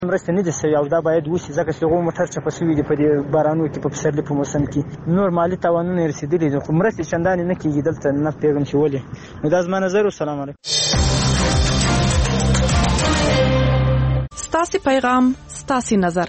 مرسته نه دي سوي او دا باید وشي ځکه چې هغه موټر چپه سوي دي په دې بارانو کې په پسرلي په موسم کې نور مالی تاوانونه رسیدلي دي خو مرستې چندانې نه کېږي دلته نه پیغام چې ولې نو دا زما نظر. السلام علیکم. ستاسي پیغام ستاسي نظر.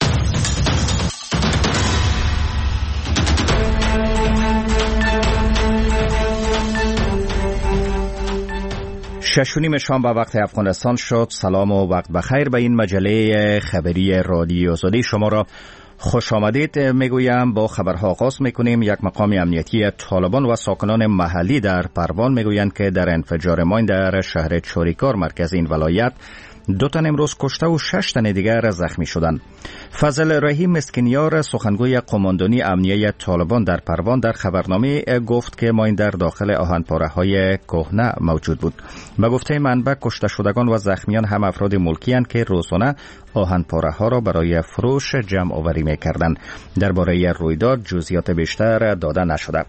شش و نیم شام به وقت افغانستان شد. سلام و وقت بخیر به این مجله خبری رادیو آزادی شما را خوش آمدید میگویم. با خبرها آغاز میکنیم. یک مقام امنیتی طالبان و ساکنان محلی در پروان میگویند که در انفجار ماین در شهر چوریکار مرکز این ولایت 2 تن امروز کشته و 6 تن دیگر زخمی شدند. فضل رحیم مسکینیار سخنگوی قماندانی امنیه طالبان در پروان در خبرنامه گفت که ماین در داخل آهنپاره‌های کهنه موجود بود. به گفته منبع کشته شدگان و زخمیان هم افراد ملکی اند که روزانه آهنپاره‌ها را برای فروش جمع آوری می‌کردند. درباره رویداد جزئیات بیشتر داده نشده.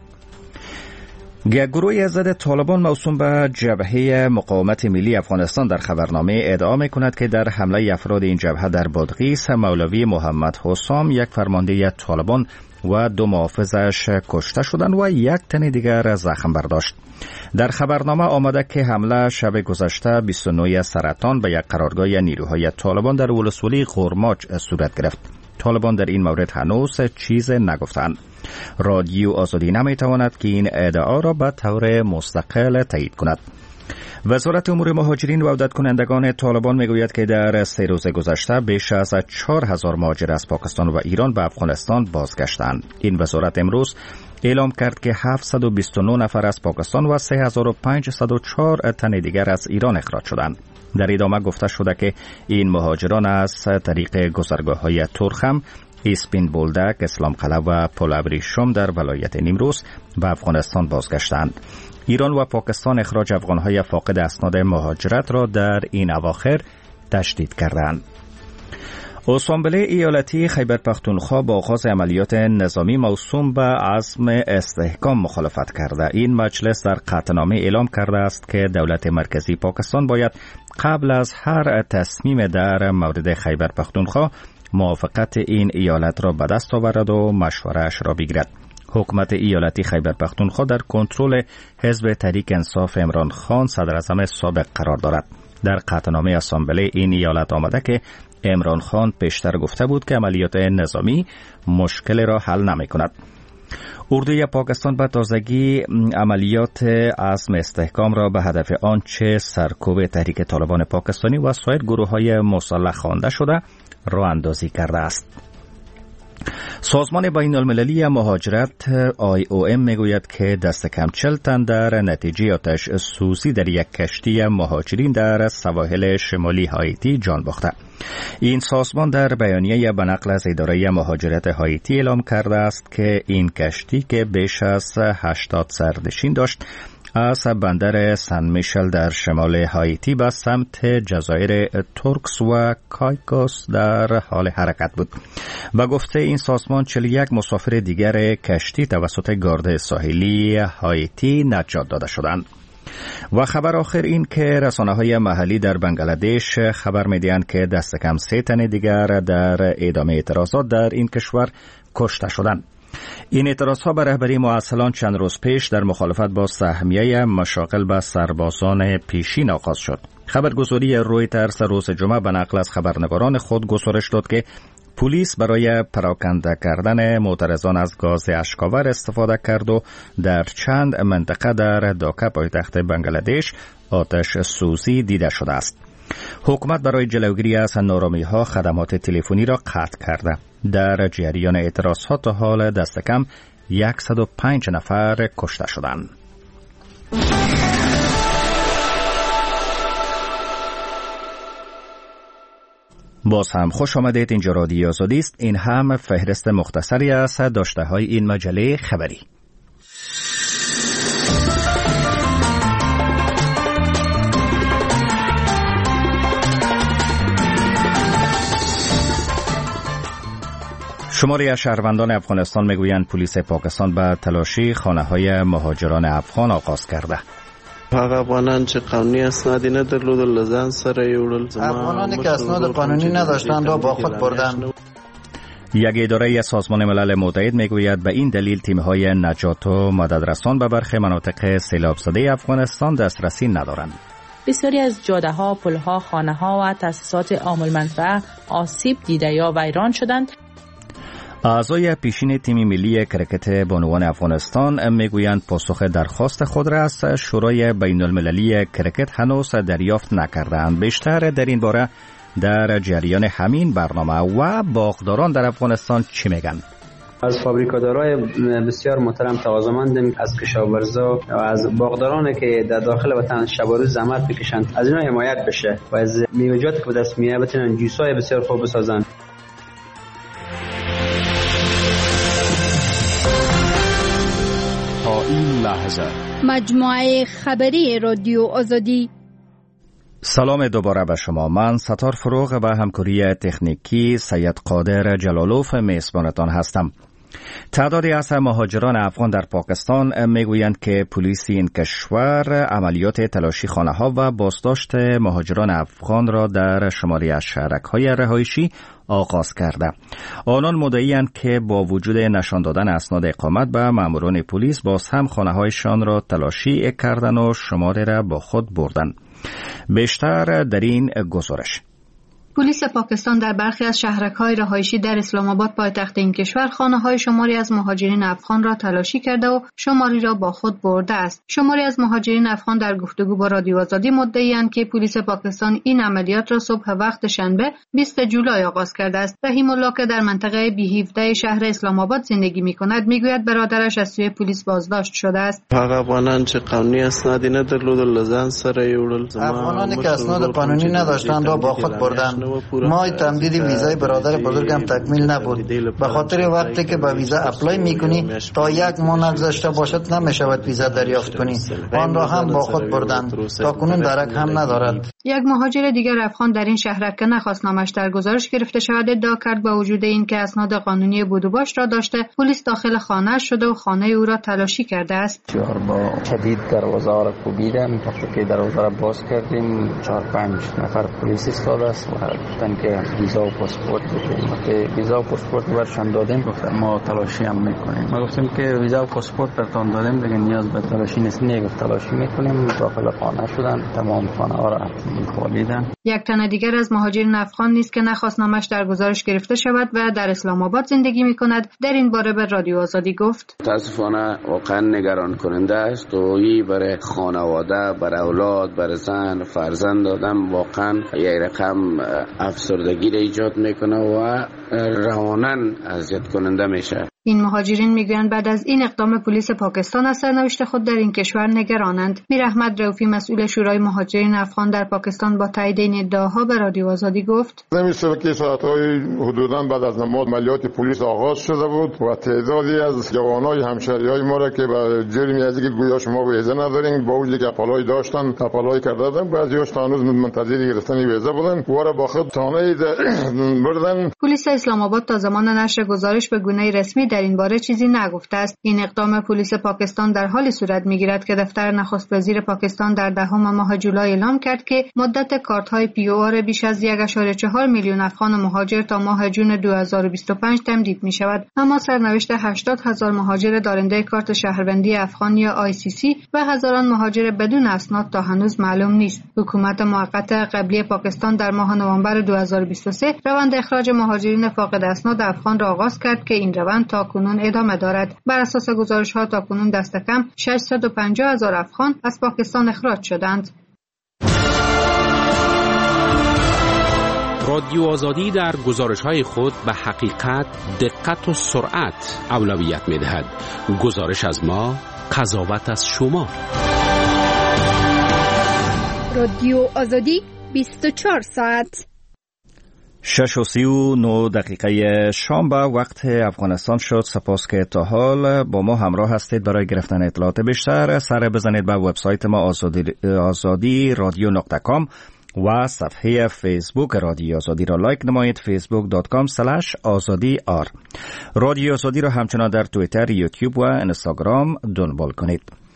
گروه ضد طالبان موسوم به جبهه مقاومت ملی افغانستان در خبرنامه ادعا می‌کند که در حمله افراد این جبهه در بادغیس مولوی محمد حسام یک فرمانده طالبان و 2 محافظش کشته شدند و 1 تن دیگر زخم برداشت. در خبرنامه آمده که حمله شب گذشته 29 سرطان به یک قرارگاه نیروهای طالبان در ولسوالی قرماج صورت گرفت. طالبان در این مورد هنوز چیز نگفتند. رادیو آزادی نمیتواند که این ادعا را به طور مستقل تایید کند. وزارت امور مهاجرین و عودت کنندگان طالبان میگوید که در 3 روز گذشته بیش از 4000 مهاجر از پاکستان و ایران به افغانستان بازگشتند. این وزارت امروز اعلام کرد که 729 نفر از پاکستان و 3504 تن دیگر از ایران اخراج شدند. در ادامه گفته شده که این مهاجران از طریق گذرگاه‌های ترخم، اسپین بولدک، اسلام قلعه و پل ابریشم در ولایت نیمروز به افغانستان بازگشتند. ایران و پاکستان اخراج افغانهای فاقد اسناد مهاجرت را در این اواخر تشدید کردند. اسامبله ایالتی خیبر پختونخوا با آغاز عملیات نظامی موسوم به عزم استحکام مخالفت کرده. این مجلس در قطعنامه اعلام کرده است که دولت مرکزی پاکستان باید قبل از هر تصمیم در مورد خیبر پختونخوا موافقت این ایالت را به دست آورد و مشوره‌اش را بگیرد. حکومت ایالتی خیبر پختونخوا در کنترل حزب تحریک انصاف عمران خان صدر اعظم سابق قرار دارد. در قطعنامه اسامبله این ایالت آمده که عمران خان پیشتر گفته بود که عملیات نظامی مشکل را حل نمی کند. اردوی پاکستان به تازگی عملیات عزم استحکام را به هدف آنچه سرکوب تحریک طالبان پاکستانی و سایر گروه‌های مسلح خوانده شده راه اندازی کرده است. سازمان بین المللی مهاجرت IOM میگوید که دست کم 40 تن در نتیجه آتش سوزی در یک کشتی مهاجرین در سواحل شمالی هایتی جان باخته. این سازمان در بیانیه به نقل از اداره مهاجرت هایتی اعلام کرده است که این کشتی که بیش از 80 سرنشین داشت از بندر سن میشل در شمال هایتی به سمت جزایر تورکس و کایکوس در حال حرکت بود. و گفته این سازمان 41 مسافر دیگر کشتی توسط گارد ساحلی هایتی نجات داده شدند. و خبر آخر این که رسانه‌های محلی در بنگلادش خبر می‌دهند که دست کم 3 تن دیگر در ادامه اعتراضات در این کشور کشته شدند. این اعتراضها به رهبری معسلان چند روز پیش در مخالفت با سهمیه مشاغل به سربازان پیشین آغاز شد. خبرگزاری رویترز روز جمعه به نقل از خبرنگاران خود گزارش داد که پلیس برای پراکنده کردن معترضان از گاز اشک‌آور استفاده کرد و در چند منطقه در داکا پایتخت بنگلادش آتش سوزی دیده شده است. حکومت برای جلوگیری از نارامی‌ها خدمات تلفنی را قطع کرده. در جریان اعتراضها تا حال دست کم 105 نفر کشته شدند. باز هم خوش آمدید. اینجا رادیو آزادی است. این هم فهرست مختصری از داشته‌های این مجله خبری. شماری از شهروندان افغانستان میگویند پلیس پاکستان به تلاشی خانه‌های مهاجران افغان آغاز کرده. هغه افغانان چې قانوني اسناد نه درلودل لزان سره یوړل. افغانانی که اسناد قانونی نداشتند را با خود بردند. یک اداره سازمان ملل متحد میگوید به این دلیل تیم‌های نجات و مددرسان به برخی مناطق سیلاب زده افغانستان دسترسی ندارند. بسیاری از جاده‌ها، پل‌ها، خانه‌ها و تأسیسات عام المنفعه آسیب دیده یا ویران شدند. اعضای پیشین تیم ملی کرکت بانوان افغانستان میگویند پاسخ درخواست خود را از شورای بین المللی کرکت هنوز دریافت نکردند. بیشتر در این باره در جریان همین برنامه. و باغداران در افغانستان چی میگن؟ از فابریکادارای بسیار محترم تقاضامندیم از کشاورزا و از باغدارانی که در داخل وطن شب و روز زحمت میکشند از اینا حمایت بشه و از میوه‌جات که به دست میاد بتونن جوسای بسیار خوب بسازن. تا این لحظه مجموعه خبری رادیو آزادی. سلام دوباره به شما. من ستار فروغ و همکاری تکنیکی سید قادر جلالوف میزبانتان هستم. تعدادی از مهاجران افغان در پاکستان میگویند که پلیس این کشور عملیات تلاشی خانه‌ها و بازداشت مهاجران افغان را در شماری از شهرک‌های رهایشی آغاز کرده. آنان مدعی‌اند که با وجود نشان دادن اسناد اقامت به ماموران پلیس باز هم خانه‌هایشان را تلاشی کردند و شماره را با خود بردند. بیشتر در این گزارش. پلیس پاکستان در برخی از شهرک‌های رهایشی در اسلام آباد پایتخت این کشور خانه‌های شماری از مهاجرین افغان را تلاشی کرده و شماری را با خود برده است. شماری از مهاجرین افغان در گفتگو با رادیو آزادی مدعی‌اند که پلیس پاکستان این عملیات را صبح وقت شنبه 20 جولای آغاز کرده است. رحیم الله که در منطقه بی17 شهر اسلام آباد زندگی می‌کند می‌گوید برادرش از سوی پلیس بازداشت شده است. هغه افغانان چې قانوني اسناد نه درلودل لزان سره یوړل. افغانانی که اسناد قانونی نداشتند را با خود بردند. ماه تمدید ویزای برادر بزرگم تکمیل نبود. به خاطر وقتی که به ویزا اپلای میکنی تا یک ماه نگذشته باشد نمیشود ویزا دریافت کنی. آن را هم با خود بردند. تا کنون درک هم ندارد. یک مهاجر دیگر افغان در این شهر که نخواست نامش در گزارش گرفته شود ادعا کرد با وجود این که اسناد قانونی بود و باش را داشته پلیس داخل خانه شده و خانه او را تلاشی کرده است. بسیار با شدید دروازه را کوبیدن. وقتی که دروازه را باز کردیم 4-5 نفر پلیس ایستاده است و گفتن که ویزا و پاسپورت بگیریم. وقتی ویزا و پاسپورت برشان دادیم گفتن ما تلاشی هم میکنیم. ما گفتیم که ویزا و پاسپورت برتان دادیم دیگه نیاز به تلاشی نیست. نگفت تلاشی میکنیم. داخل خانه شدن تمام خانه ها را خالیدن. یک تن دیگر از مهاجرین افغان نیست که نخواست نامش در گزارش گرفته شود و در اسلام آباد زندگی میکند در این باره به رادیو آزادی گفت متاسفانه واقعا نگران کننده است و این برای خانواده، برای اولاد، برای زن، فرزند آدم واقعا یک رقم افسردگی را ایجاد میکنه و رواناً اذیت کننده میشه. این مهاجرین میگویند بعد از این اقدام پلیس پاکستان از سرنوشت خود در این کشور نگرانند. میر احمد رؤوفی مسئول شورای مهاجرین افغان در پاکستان با تایید این ادعاها به رادیو آزادی گفت: نمیشه که ساعت‌های حدوداً بعد از نماز عملیات پلیس آغاز شده بود و تعدادی از جوانای همشهریای ما را که به جرمی از اینکه گویا شما ویزا ندارین با وجودی که اپلای داشتن اپلای کرده بودن بعضی‌هاش هنوز منتظر گرفتن ویزا بودن و را با خود تانه بردن. پلیس اسلام آباد تا زمان نشر گزارش به گونه رسمی در این باره چیزی نگفته است. این اقدام پلیس پاکستان در حالی صورت می‌گیرد که دفتر نخست وزیر پاکستان در 10 ماه جولای اعلام کرد که مدت کارت‌های POR بیش از 1.4 میلیون افغان مهاجر تا ماه جون 2025 تمدید می‌شود. اما سرنوشت 80,000 مهاجر دارنده کارت شهروندی افغان یا ICC و هزاران مهاجر بدون اسناد تا هنوز معلوم نیست. حکومت موقت قبلی پاکستان در ماه نوامبر 2023 روند اخراج مهاجرین فاقد اسناد افغان را آغاز کرد که این روند تا کنون ادامه دارد. بر اساس گزارش‌ها تا کنون دست کم 650,000 افغان از پاکستان اخراج شدند. رادیو آزادی در گزارش‌های خود به حقیقت، دقت و سرعت اولویت می‌دهد. گزارش از ما، قضاوت از شما. رادیو آزادی 24 ساعت. 6:39 شام به وقت افغانستان شد. سپاس که تا حال با ما همراه هستید. برای گرفتن اطلاعات بیشتر سر بزنید به وبسایت ما آزادی رادیو.com و صفحه فیسبوک رادیو آزادی را لایک نمایید. facebook.com/azadi.r. رادیو آزادی را همچنان در توییتر، یوتیوب و اینستاگرام دنبال کنید.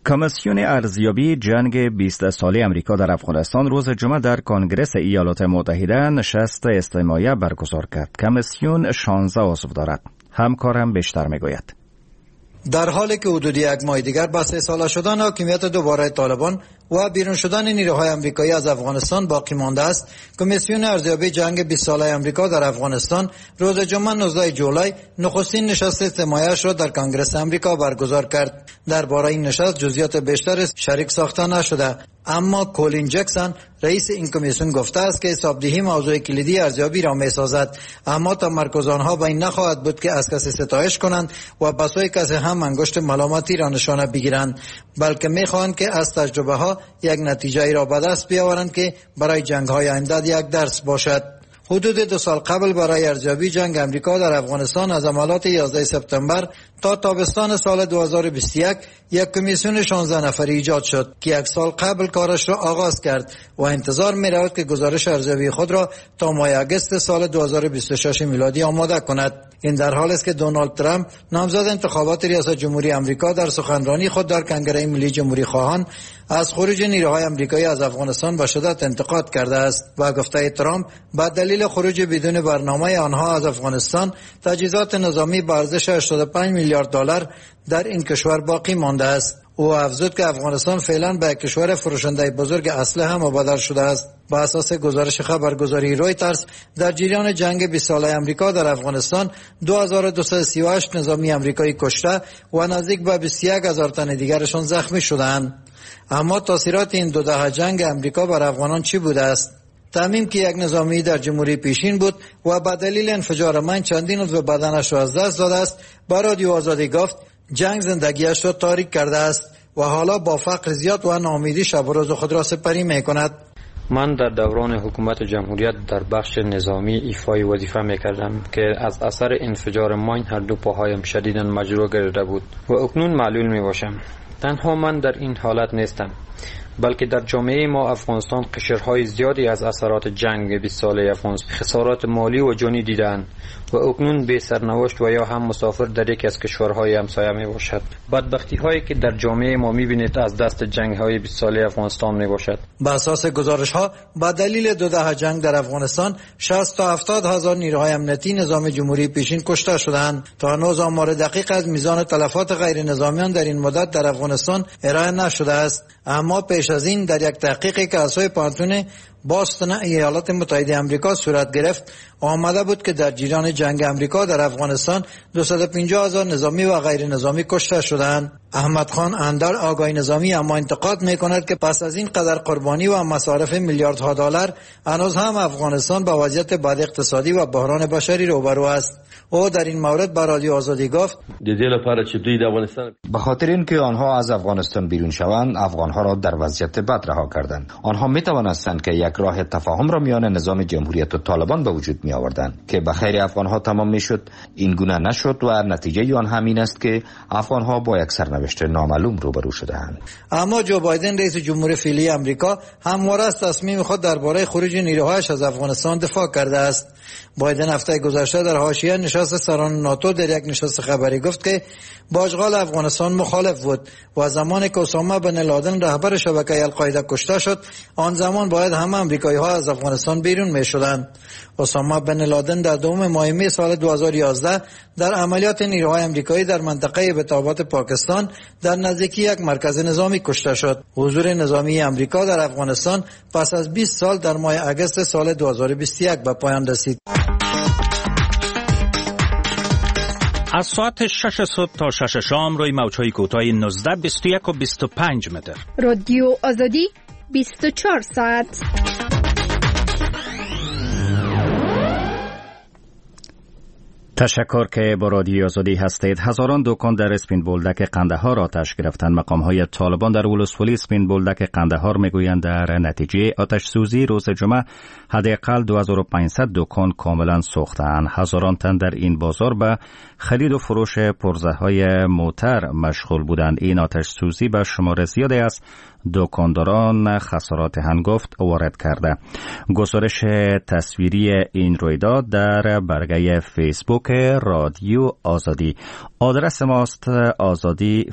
کمیسیون ارزیابی جنگ 20 ساله امریکا در افغانستان روز جمعه در کنگره ایالات متحده نشست استماعی برگزار کرد. کمیسیون 16 عضو دارد. همکار هم بیشتر میگوید. در حالی که حدود یک ماه دیگر با 3 ساله شدن حاکمیت دوباره طالبان و بیرون شدن نیروهای آمریکایی از افغانستان باقی مانده است، کمیسیون ارزیابی جنگ 20 ساله آمریکا در افغانستان روز جمعه 19 جولای نخستین نشست استماعی‌اش را در کنگره آمریکا برگزار کرد. درباره این نشست جزئیات بیشتر شریک ساخته نشده، اما کولین جکسون رئیس این کمیسیون گفته است که حسابدهی موضوع کلیدی ارزیابی را می‌سازد، اما تمرکز آنها به این نخواهد بود که از کسی ستایش کنند و بسوی کسی هم انگشت ملامتی را نشانه بگیرند، بلکه می‌خواهند که از تجربه ها یک نتیجه را به دست بیاورند که برای جنگ‌های آینده یک درس باشد. حدود 2 سال قبل برای ارزیابی جنگ امریکا در افغانستان از عملیات 11 سپتامبر تا تابستان سال 2021 یک کمیسیون 16 نفری ایجاد شد که 1 سال قبل کارش را آغاز کرد و انتظار می رود که گزارش ارزیابی خود را تا ماه اگست سال 2026 میلادی آماده کند. این در حالی است که دونالد ترامپ نامزد انتخابات ریاست جمهوری آمریکا در سخنرانی خود در کنگره ملی جمهوری خواهان از خروج نیروهای آمریکایی از افغانستان به شدت انتقاد کرده است و گفته ترامپ به دلیل خروج بدون برنامه آنها از افغانستان تجهیزات نظامی به ارزش 85 میلیارد دلار در این کشور باقی مانده است. او افزود که افغانستان فعلا به کشور فروشنده بزرگ اسلحه مبادل شده است. با اساس گزارش خبرگزاری رویترز در جریان جنگ 20 ساله آمریکا در افغانستان 2238 نظامی آمریکایی کشته و نزدیک به 21000 تن دیگرشان زخمی شدند. اما تاثیرات این 2 دهه جنگ آمریکا بر افغانان چی بوده است؟ تمیم که یک نظامی در جمهوری پیشین بود و به دلیل انفجار مین چندین عضو بدنش را از دست داده است، با رادیو آزادی گفت جنگ زندگیش را تاریک کرده است و حالا با فقر زیاد و ناامیدی شب و روز خود را سپری می کند. من در دوران حکومت جمهوریت در بخش نظامی ایفای وظیفه میکردم که از اثر انفجار مین هر دو پاهایم شدیداً مجروح گردیده بود و اکنون معلول می باشم. تنها من در این حالت نیستم، بلکه در جامعه ما افغانستان قشرهای زیادی از اثرات جنگ 20 ساله افغانستان خسارات مالی و جانی دیدند و اکنون بی سرنوشت و یا هم مسافر در یکی از کشورهای همسایه می باشد. بدبختی هایی که در جامعه ما می بینید از دست جنگ های 20 ساله افغانستان می باشد. با اساس گزارش ها با دلیل 2 دهه جنگ در افغانستان 60 تا 70 هزار نیروهای امنیتی نظام جمهوری پیشین کشته شدند. تا هنوز آمار دقیق از میزان تلفات غیر نظامیان در این مدت در افغانستان ارائه نشده است، اما پیش از این در یک تحقیقی که از سوی پانتون باستون ایالات متحده آمریکا صورت گرفت آمده بود که در جریان جنگ آمریکا در افغانستان 250,000 نظامی و غیر نظامی کشته شدند. احمد خان اندر آگاهی نظامی اما انتقاد می‌کند که پس از این قدر قربانی و مصارف میلیاردها دلار هنوز هم افغانستان با وضعیت بد اقتصادی و بحران بشری روبرو است. او در این مورد با رادیو آزادی گفت به خاطر اینکه آنها از افغانستان بیرون شوند افغانها را در وضعیت بد رها کردند. آنها می‌توانستند که یک راه تفاهم را میان نظام جمهوریت و طالبان به وجود می آوردند که به خیر افغانها تمام میشد. این گونه نشد و نتیجه آن همین است که افغانها با یک سرنوشت نامعلوم روبرو شده‌اند. اما جو بایدن رئیس جمهور فعلی آمریکا همواره از تصمیم خود درباره خروج نیروهایش از افغانستان دفاع کرده است. بایدن هفته گذشته در حاشیه نشست سران ناتو در یک نشست خبری گفت که با اشغال افغانستان مخالف بود و زمانی که اسامه بن لادن رهبر شبکه القاعده کشته شد آن زمان باید همه آمریکایی‌ها از افغانستان بیرون می‌شدند. اسامه بن لادن در 2 ماه می سال 2011 در عملیات نیروهای آمریکایی در منطقه بتابات پاکستان در نزدیکی یک مرکز نظامی کشته شد. حضور نظامی آمریکا در افغانستان پس از 20 سال در ماه اگست سال 2021 به پایان رسید. از ساعت 6 صبح تا 6 شام روی موج‌های کوتاه 19، 21 و 25 متر. رادیو آزادی 24 ساعت. تشکر که با رادیو آزادی هستید. هزاران دکان در اسپین بولدک قندهار آتش گرفتند. مقام‌های طالبان در ولسوالی اسپین بولدک قندهار میگویند در نتیجه آتش سوزی روز جمعه حداقل 2500 دکان کاملا سوختند. هزاران تن در این بازار به خرید و فروش پرزه‌های موتر مشغول بودند. این آتش سوزی به شمار زیادی از دکانداران خسارات هنگفت وارد کرده. گزارش تصویری این رویداد در برگه فیسبوک رادیو آزادی. آدرس ماست آزادی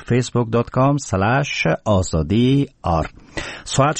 facebook.com/azadi-r. ساعت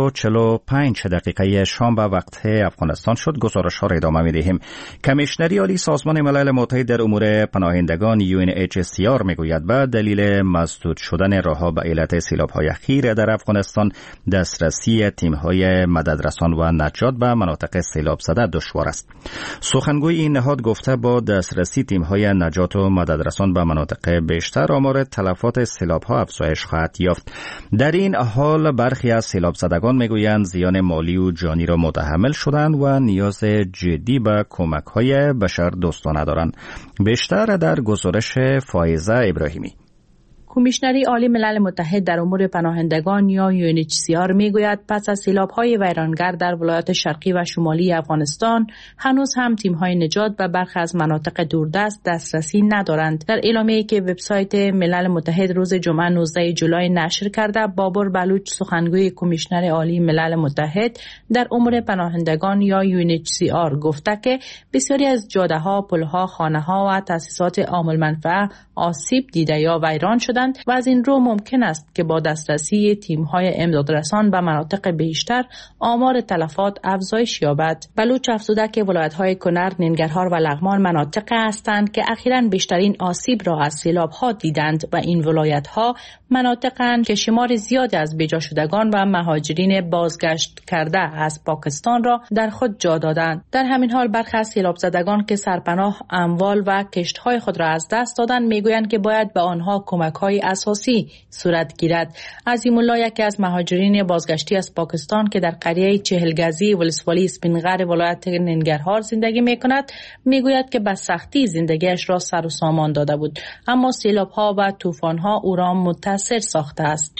6:45 شنبه وقت افغانستان شد. گزارش ها را ادامه می دهیم. کمیشنری عالی سازمان ملل متحد در امور پناهندگان UNHCR می گوید به دلیل مسدود شدن راهها به علت سیلاب های اخیر در افغانستان دسترسی تیم های مددرسان و نجات به مناطق سیلاب زده دشوار است. سخنگوی این نهاد گفته با دسترسی تیم های نجات و مددرسان به مناطق بیشتر آمار تلفات سیلاب ها افزایش خواهد یافت. در این حال برخی از سیلاب زدگان میگویند زیان مالی و جانی را متحمل شدند و نیاز جدی به کمک های بشر دوستانه دارند. بیشتر در گزارش فائزه ابراهیمی. کمیشنری عالی ملل متحد در امور پناهندگان یا UNHCR میگوید پس از سیلاب‌های ویرانگر در ولایات شرقی و شمالی افغانستان هنوز هم تیم‌های نجات به برخی از مناطق دوردست دسترسی ندارند. در اعلامیه‌ای که وبسایت ملل متحد روز جمعه 19 جولای نشر کرده، بابر بلوچ سخنگوی کمیشنر عالی ملل متحد در امور پناهندگان یا UNHCR گفته که بسیاری از جاده‌ها، پل‌ها، خانه‌ها و تأسیسات عام المنفعه آسیب دیده یا ویران شدند و از این رو ممکن است که با دسترسی تیم‌های امدادرسان به مناطق بیشتر آمار تلفات افزایش یابد. بلوچ افزوده که ولایت‌های کنر، ننگرهار و لغمان مناطق هستند که اخیراً بیشترین آسیب را از سیلاب‌ها دیدند و این ولایت‌ها مناطق‌اند که شمار زیادی از بیجا شدگان و مهاجرین بازگشت کرده از پاکستان را در خود جا دادند. در همین حال برخی از سیلاب زدگان که سرپناه، اموال و کشت‌های خود را از دست دادند میگویند که باید به آنها کمک‌های اساسی صورت گیرد. عظیم الله، یکی از مهاجرین بازگشتی از پاکستان که در قریه 40 گزی ولسوالی اسپینغر ولایت ننگرهار زندگی می‌کند، میگوید که به سختی زندگیش را سر و سامان داده بود، اما سیلاب‌ها و طوفان‌ها او را متاثر ساخته است.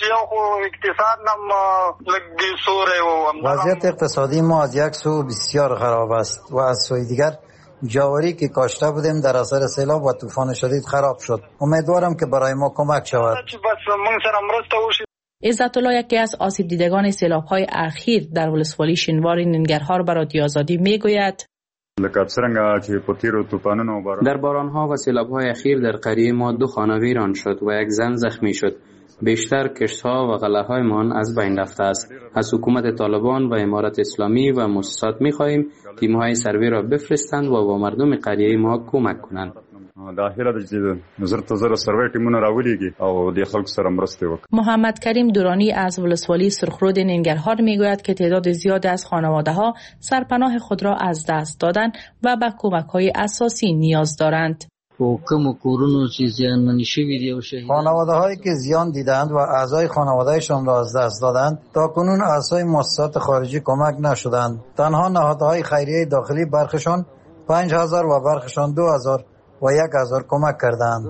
وضعیت اقتصادی ما از یک سو بسیار خراب است و از سوی دیگر جواری که کاشته بودیم در اثر سیلاب و طوفان شدید خراب شد. امیدوارم که برای ما کمک شود. عزت الله، یکی از آسیب دیدگان سیلاب‌های اخیر در ولسوالی شینوار ننگرهار به رادیو آزادی میگوید در باران‌ها و سیلاب‌های اخیر در قریه ما 2 خانه ویران شد و یک زن زخمی شد. بیشتر کشت‌ها و غله‌هایمان از بین رفته است. از حکومت طالبان و امارت اسلامی و مؤسسات می‌خواهیم تیم‌های سروی را بفرستند و با مردم قریه ما کمک کنند. محمد کریم دورانی از ولسوالی سرخرود ننگرهار میگوید که تعداد زیادی از خانواده‌ها سرپناه خود را از دست دادند و به کمک‌های اساسی نیاز دارند. خانواده هایی که زیان دیدند و اعضای خانوادهشان را از دست دادند تا کنون اعضای مؤسسات خارجی کمک نشدند. تنها نهادهای خیریه داخلی برخشان 5000 و برخشان 2000 و 1000 کمک کردند.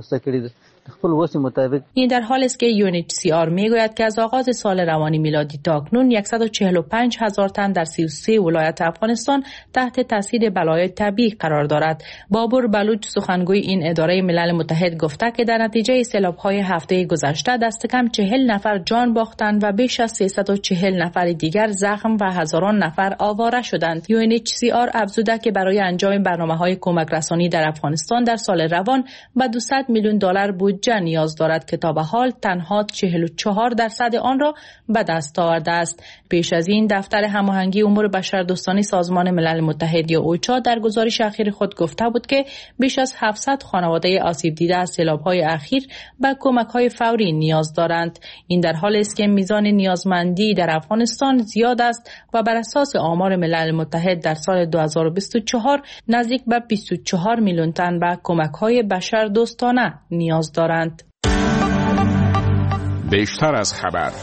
این در حالی است که UNHCR میگوید که از آغاز سال روانی میلادی تا اکنون 145,000 تن در 33 ولایت افغانستان تحت تاثیر بلای طبیعی قرار دارد. بابر بلوچ سخنگوی این اداره ملل متحد گفته که در نتیجه سیلاب‌های هفته گذشته دست کم 40 نفر جان باختند و بیش از 340 نفر دیگر زخم و هزاران نفر آواره شدند. UNHCR افزوده که برای انجام برنامه‌های کمک رسانی در افغانستان در سال روان به $200 میلیون بودجه نیاز دارد که تا به حال تنها 44% آن را به دست آورده است. پیش از این دفتر هماهنگی امور بشردوستانه سازمان ملل متحد یا اوچا در گزارش اخیر خود گفته بود که بیش از 700 خانواده آسیب دیده از سیلاب‌های اخیر به کمک‌های فوری نیاز دارند. این در حالی است که میزان نیازمندی در افغانستان زیاد است و بر اساس آمار ملل متحد در سال 2024 نزدیک به 24 میلیون تن به کمک‌های بشردوستانه نیاز دارند. بیشتر از خبر.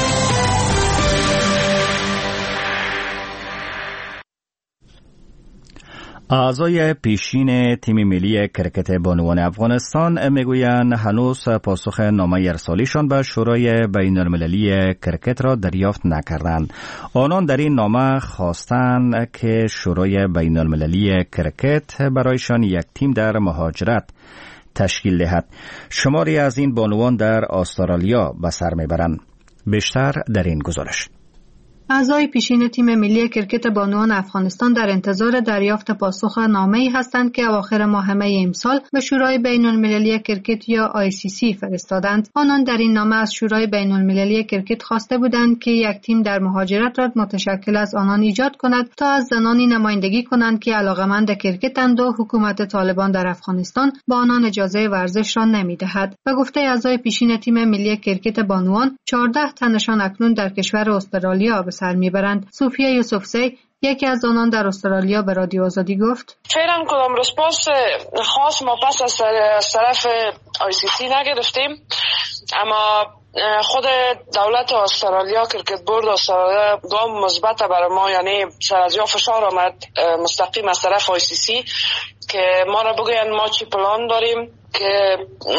اعضای پیشین تیم ملی کرکت بانوان افغانستان میگویند هنوز پاسخ نامه ارسالیشان به شورای بین المللی کرکت را دریافت نکردند. آنان در این نامه خواستند که شورای بین المللی کرکت برایشان یک تیم در مهاجرت تشکیل دهد. شماری از این بانوان در استرالیا به سر میبرند. بیشتر در این گزارش. اعضای پیشین تیم ملی کرکت بانوان افغانستان در انتظار دریافت پاسخ نامه‌ای هستند که اواخر ماه می امسال به شورای بین‌المللی کرکت یا ICC فرستادند. آنان در این نامه از شورای بین‌المللی کرکت خواسته بودند که یک تیم در مهاجرت را متشکل از آنان ایجاد کند تا از زنانی نمایندگی کنند که علاقه‌مند کرکت‌اند و حکومت طالبان در افغانستان با آنان اجازه ورزش را نمی‌دهد. به گفته اعضای پیشین تیم ملی کرکت بانوان، 14 تنشان اکنون در کشور استرالیا سر میبرند. صوفیه یوسفزی یکی از آنان در استرالیا به رادیو آزادی گفت: فعلا کدام رسپانس خاص ما پس از طرف ICC نگرفتیم، اما خود دولت استرالیا، کرکت بورد استرالیا گام مثبت برای ما، یعنی سر از جا فشار آمد مستقیم از طرف ICC که ما را بگوین ما چی پلان داریم که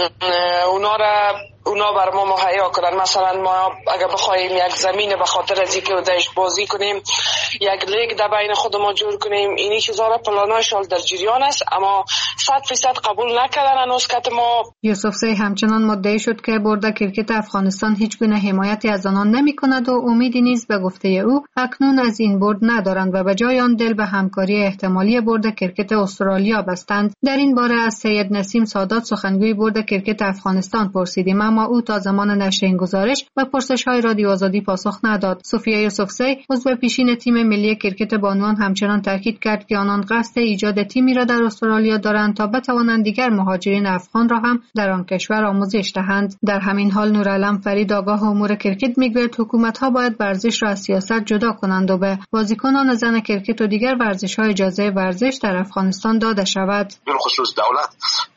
اونا بر ما مهیا کنن. مثلا ما اگر بخوایم یک زمین به خاطر از اینکه درش بازی کنیم، یک لیگ در بین خودمون جور کنیم، اینی چیزا را پلانایشان در جریان است، اما 100% قبول نکردن هنوز که ما. یوسفزی همچنان مدعی شد که بورد کرکت افغانستان هیچ گونه حمایتی از آنان نمی‌کند و امیدی نیز به گفته او اکنون از این بورد ندارند و به جای آن دل به همکاری احتمالی بورد کرکت استرالیا بستند. در این باره از سید نسیم سادات سخنگوی بورد کرکت افغانستان پرسیدیم، اما او تا زمان نشر این گزارش به پرسش‌های رادیو آزادی پاسخ نداد. صوفیه یوسفزی عضو پیشین تیم ملی کرکت بانوان همچنان تاکید کرد که آنان قصد ایجاد تیمی را در استرالیا دارند تا بتوانند دیگر مهاجرین افغان را هم در آن کشور آموزش دهند. در همین حال نورعلم فرید آگاه امور کرکت میگوید حکومت‌ها باید ورزش را از سیاست جدا کنند و به بازیکنان زن کرکت و دیگر ورزش‌ها اجازه ورزش در افغانستان داده شود. بالخصوص دولت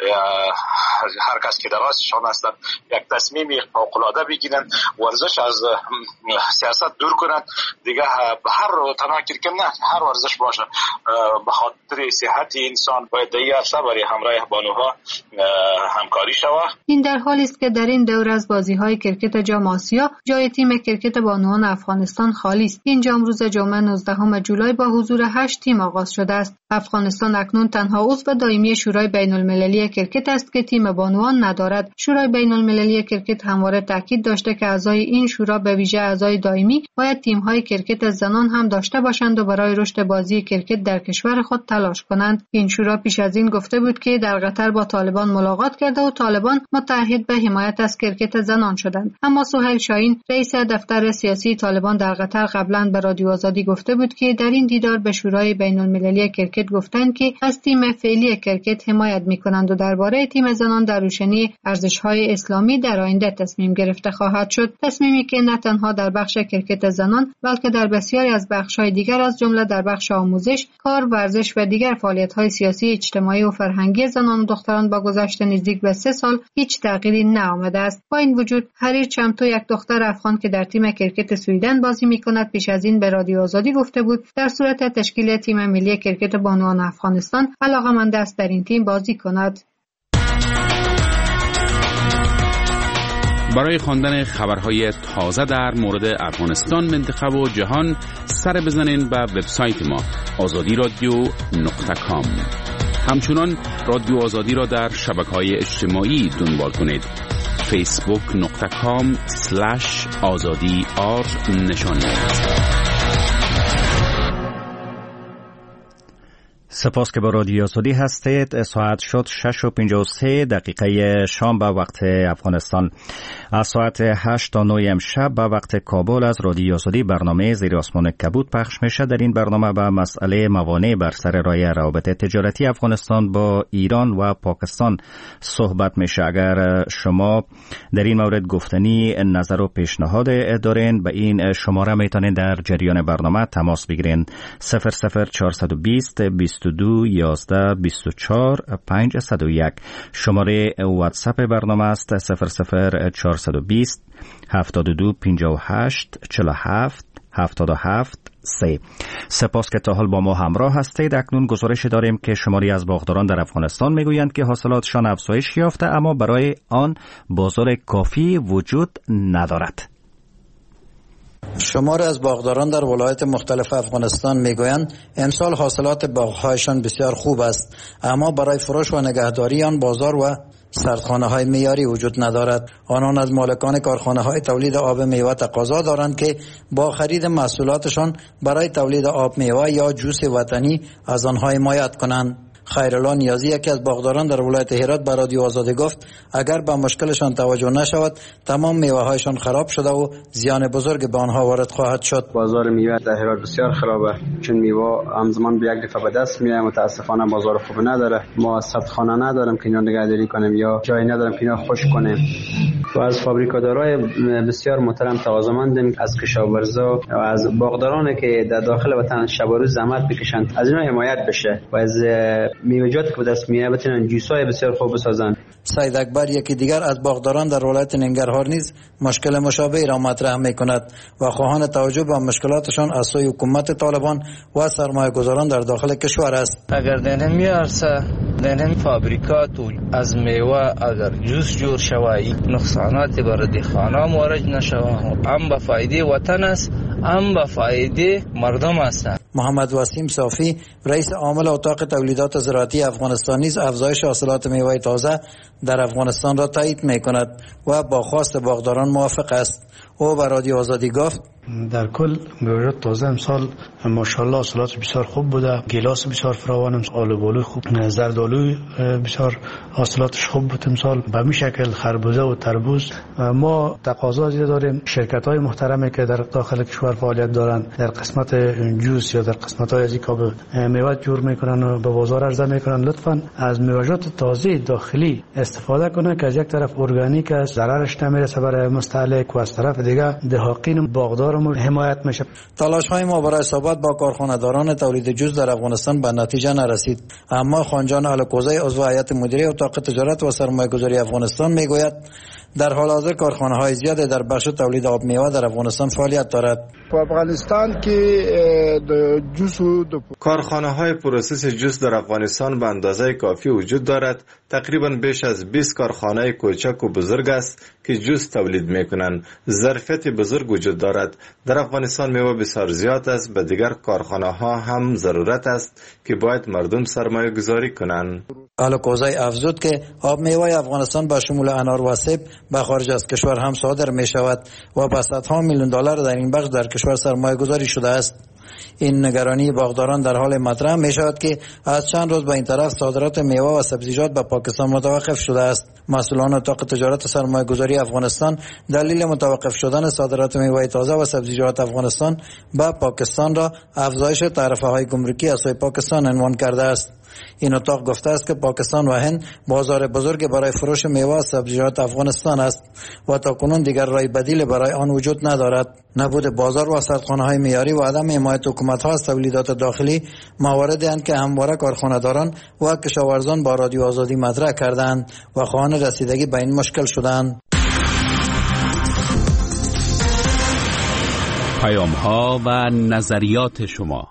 هر کس که درازشان هستند یک تصمیم فوق‌العاده بگیرند، ورزش از سیاست دور کنند دیگه. هر تنها کرکت نه، هر ورزش باشه، به خاطر صحت انسان باید در این عرصه برای همراه بانوها همکاری شود. این در حالی است که در این دور از بازی‌های کرکت جام آسیا جای تیم کرکت بانوان افغانستان خالی است. این جام روز جمعه 19 جولای با حضور 8 تیم آغاز شده است. افغانستان اکنون تنها عضو دائمی شورای بین‌المللی کرکت است که تیم بانوان ندارد. شورای بین‌المللی کرکت همواره تاکید داشته که اعضای این شورا به ویژه اعضای دائمی باید تیم‌های کرکت زنان هم داشته باشند و برای رشد بازی کرکت در کشور خود تلاش کنند. این شورا پیش از این گفته بود که در قطر با طالبان ملاقات کرده و طالبان متعهد به حمایت از کرکت زنان شدند. اما سهیل شاهین رئیس دفتر سیاسی طالبان در قطر قبلا به رادیو آزادی گفته بود که در این دیدار به شورای بین‌المللی کرکت گفتند که از تیم فعلی کرکت حمایت می‌کنند و درباره تیم زنان در روشنی ارزش‌های اسلامی در آینده تصمیم گرفته خواهد شد. تصمیمی که نه تنها در بخش کرکت زنان بلکه در بسیاری از بخش‌های دیگر از جمله در بخش آموزش، کار، ورزش و دیگر فعالیت‌های سیاسی، اجتماعی و فرهنگی زنان و دختران با گذشت نزدیک به 3 سال هیچ تغییری نآمده است. با این وجود حریر چمتو، یک دختر افغان که در تیم کرکت سوئیدن بازی می‌کند، پیش از این به رادیو آزادی گفته بود در صورت تشکیل تیم ملی کرکت بانوان افغانستان علاقه‌مند است در این تیم بازی کند. برای خواندن خبرهای تازه در مورد افغانستان، منطقه و جهان سر بزنین به وبسایت ما azadi.radio.com. همچنان رادیو آزادی را در شبکه‌های اجتماعی دنبال کنید. facebook.com/azadi_r سپاس که با رادیو آزادی هستید. ساعت شد 6:53 شام به وقت افغانستان. از ساعت 8 تا 9 امشب به وقت کابل از رادیو آزادی برنامه زیر آسمان کبود پخش میشه. در این برنامه به مسئله موانع بر سر راه روابط تجارتی افغانستان با ایران و پاکستان صحبت میشه. اگر شما در این مورد گفتنی، نظر و پیشنهاد دارین، به این شماره میتونین در جریان برنامه تماس بگیرین. 00420 22 11 24 501. شماره واتساپ برنامه است 00420 72 58 47 77 3. سپاس که تا حال با ما همراه هستید. اکنون گزارش داریم که شماری از باغداران در افغانستان میگویند که حاصلاتشان افزایش یافته، اما برای آن بازار کافی وجود ندارد. شماری از باغداران در ولایات مختلف افغانستان میگویند امسال حاصلات باغ‌هایشان بسیار خوب است، اما برای فروش و نگهداری آن بازار و سردخانه های معیاری وجود ندارد. آنان از مالکان کارخانه های تولید آب میوه تقاضا دارند که با خرید محصولاتشان برای تولید آب میوه یا جوس وطنی از آنها حمایت کنند. خیرالله نیازی یکی از باغداران در ولایت هرات به رادیو آزادی گفت اگر به مشکلشان توجه نشود تمام میوه هایشان خراب شده و زیان بزرگ به آنها وارد خواهد شد. بازار میوه در هرات بسیار خرابه، چون میوه همزمان به یک دفعه به دست میاد. متاسفانه بازار خوب نداره. ما سردخانه نداریم که اینا نگهداری کنیم یا جایی نداریم که اینا خشک کنیم. و از فابریکادارای بسیار محترم تقاضامندیم از کشاورزا و از باغدارانی که در داخل وطن شب و روز زحمت بکشند از اینا حمایت بشه و از میوه‌جات که به دست میاد بتونن جوسای بسیار خوب بسازن. سید اکبر یکی دیگر از باغداران در ولایت ننگرهار نیز مشکل مشابهی را مطرح می‌کند و خواهان توجه به مشکلاتشان از سوی حکومت طالبان و سرمایه‌گذاران در داخل کشور است. اگر در همین فابریکات و از میوه اگر جوس جور شوی نقصانات بر دهقانان وارد نشود، هم به فایده وطن است هم به فایده مردم است. محمد وسیم صافی رئیس عامل اتاق تولیدات زراعتی افغانستان نیز افزایش حاصلات میوه تازه در افغانستان را تایید می‌کند و با خواست باغداران موافق است. او به رادیو آزادی گفت در کل میوه تازه امسال ماشاءالله حاصلات بسیار خوب بوده. گیلاس بسیار فراوان، آلوبالو خوب، زردآلو بسیار حاصلاتش خوب بود امسال. به همین شکل خربوزه و تربوز ما تقاضا زیاد داریم. شرکت‌های محترمی که در داخل کشور فعالیت دارند در قسمت جوس یا در قسمت‌های از کاب میوه جور میکنن و به بازار عرضه میکنن، لطفاً از میوه‌جات تازه داخلی استفاده کنند که از یک طرف ارگانیک است، ضررش نمیرسه برای مستهلک و از طرف دیگه دهقان باغدار حمایت میشه. تلاش‌های ما برای صحبت با کارخانه‌داران تولید جوس در افغانستان به نتیجه نرسید، اما خانجان الکوزی عضو هیئت مدیره اتاق تجارت و سرمایه‌گذاری افغانستان میگوید در حال حاضر کارخانه‌های زیادی در بخش تولید آب میوه در افغانستان فعالیت دارد. افغانستان که کارخانه‌های پروسس جوس در افغانستان به اندازه کافی وجود دارد. تقریبا بیش از 20 کارخانه کوچک و بزرگ است که جوس تولید می‌کنند. ظرفیت بزرگ وجود دارد. در افغانستان میوه بسیار زیاد است. به دیگر کارخانه‌ها هم ضرورت است که باید مردم سرمایه گذاری کنند. الکوزی افزود که آب میوه افغانستان با شمول انار و سیب به خارج از کشور هم صادر می شود و با صدها میلیون دلار در این بخش در کشور سرمایه گذاری شده است. این نگرانی باغداران در حال مطرح می شود که از چند روز به این طرف صادرات میوه و سبزیجات به پاکستان متوقف شده است. مسئولان اتاق تجارت و سرمایه گذاری افغانستان دلیل متوقف شدن صادرات میوه تازه و سبزیجات افغانستان به پاکستان را افزایش تعرفه های گمرکی از سوی پاکستان عنوان کرده است. این اتاق گفته است که پاکستان و هند بازار بزرگ برای فروش میوه و سبزیجات افغانستان است و تاکنون دیگر راه بدیل برای آن وجود ندارد. نبود بازار و سردخانه‌های معیاری و عدم حمایت حکومت‌ها از تولیدات داخلی مواردی اند که همواره کارخانه‌داران و کشاورزان با رادیو آزادی مطرح کردند و خواهان رسیدگی به این مشکل شدند. پیام‌ها و نظریات شما.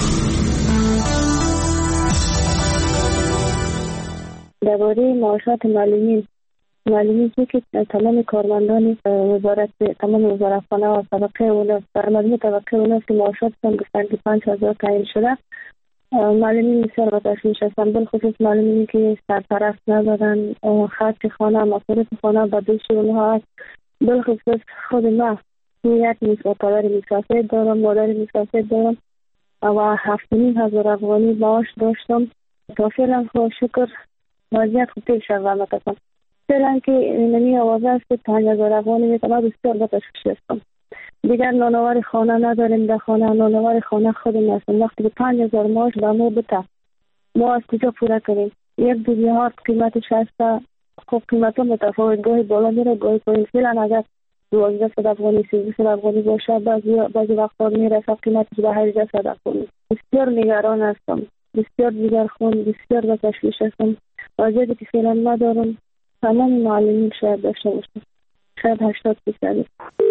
درباره معاشات معلومین که تمام کارمندان وزارت تمام وزارتخانه و طبقه اوناس مجموع طبقه اوناس که معاشاتشان گفتن که 5000 تعیین شده، معلومین بسیار با تشویش هستن، بالخصوص معلومینی که سرپرست ندارن، خرج خانه مصارف خانه به دوش اونها هست. بالخصوص خود ما یک پدر مسافر دارم، مادر مسافر دارم و 7,500 افغانی معاش داشتم. تا فعلا خدا شکر وضعیت خوب پیش رفته است. فعلا که نمی آوازه است که 5,000 افغانی میتونه بسیار با تشویش هستم. دیگر نانوار خانه نداریم، در خانه نانوار خانه خودم هستم. وقتی که 5,000 معاش به ما بده، ما از کجا پوره کنیم؟ یک دوزیهات قیمتش هست. خب قیمت ها متفاوت، گاهی بالا میره گاهی پایین. فعلا اگر 1200 افغانی 1300 افغانی باشه، بعضی وقتا میرسه قیمتش به 1800 افغانی. بسیار نگران هستم، بسیار جگرخون، بسیار با تشویش هستم. وضعیتی که فعلا ندارم تمام معلمین شاید داشته باشم، شاید 80%.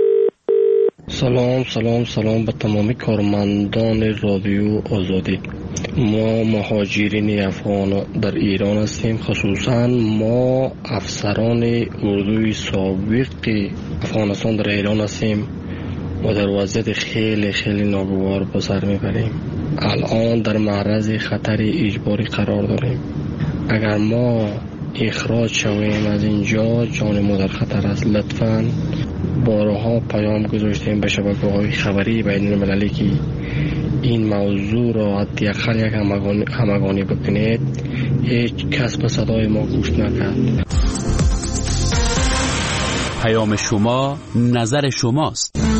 سلام به تمامی کارمندان رادیو آزادی. ما مهاجرین افغان در ایران هستیم، خصوصا ما افسران اردوی سابق افغانستان در ایران هستیم و در وضعیت خیلی ناگوار به سر میبریم. الان در معرض خطر اجباری قرار داریم. اگر ما اخراج شویم از اینجا، جان ما در خطر است. لطفاً بارها پیام گذاشتیم به شبکه‌های خبری بین المللی که این موضوع را حداقل یک همگانی بکنید. هیچ کس به صدای ما گوش نکرد. پیام شما نظر شماست.